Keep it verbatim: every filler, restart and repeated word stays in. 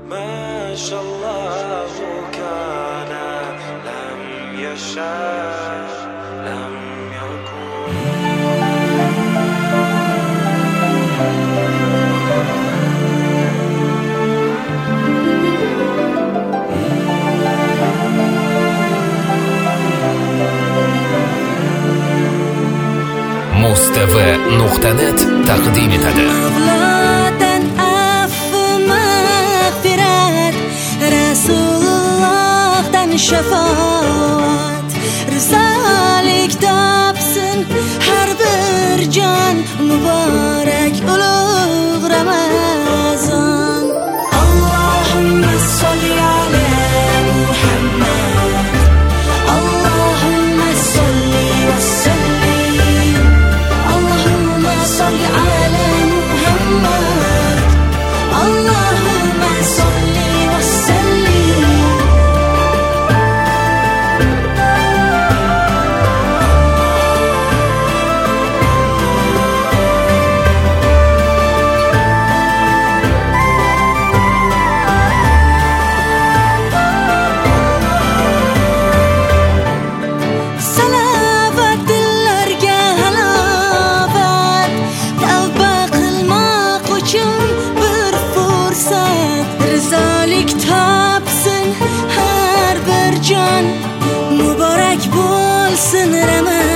ما شاء الله كان لم يشاء لم يكن. mustv nuqta net taqdim etadi. Rasulullohdan shafoat, rizolik topsin har bir jon, muborak ulug' Ramazon. Allohumma solli ala Muhammad, Allohumma solli va sallim, Allohumma solli ala Muhammad, Allohumma solli va sallim. Salavatlarga halovat, tavba qilmoq uchun bir fursat, rizolik topsin har bir jon, muborak bo'lsin Ramazon.